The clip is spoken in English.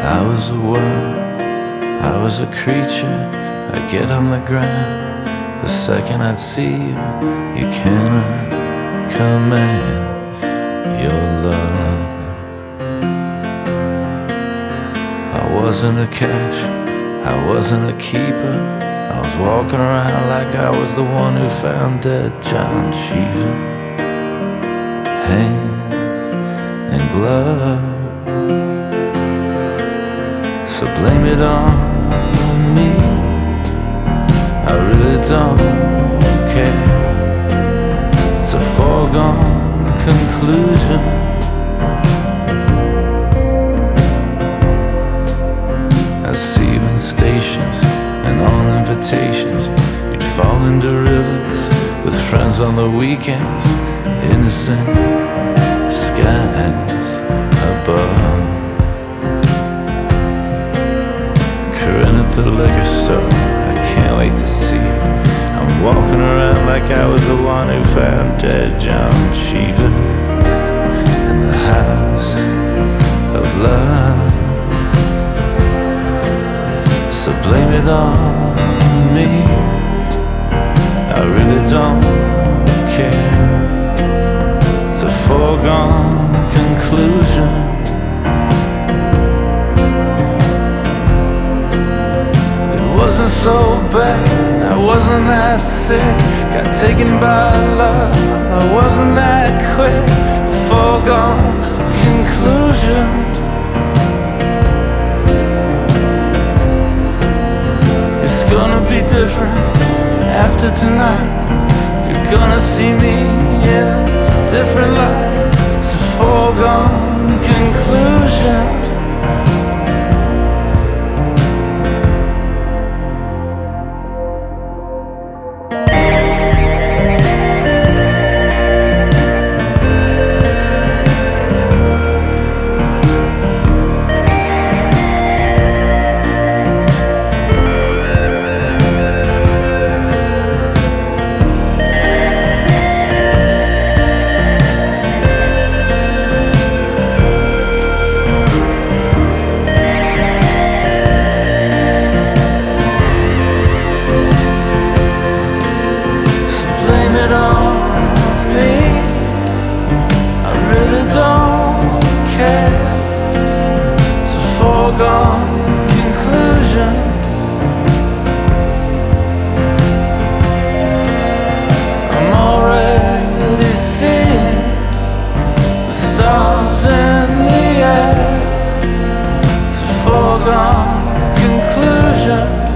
I was a world, I was a creature. I'd get on the ground the second I'd see you. You cannot command your love. I wasn't a catch, I wasn't a keeper. I was walking around like I was the one who found dead John Cheever. Hand and glove. So blame it on me, I really don't care. It's a foregone conclusion. I see you in stations and on invitations. You'd fall into rivers with friends on the weekends. Innocent skies above. At the liquor store, I can't wait to see you. I'm walking around like I was the one who found dead John Cheever in the house of love. So blame it on me, I really don't care. It's a foregone conclusion. Wasn't so bad, I wasn't that sick. Got taken by love, I wasn't that quick. A foregone conclusion. It's gonna be different after tonight. You're gonna see me in a different light. It's a foregone conclusion. Conclusion. I'm already seeing the stars in the air. It's a foregone conclusion.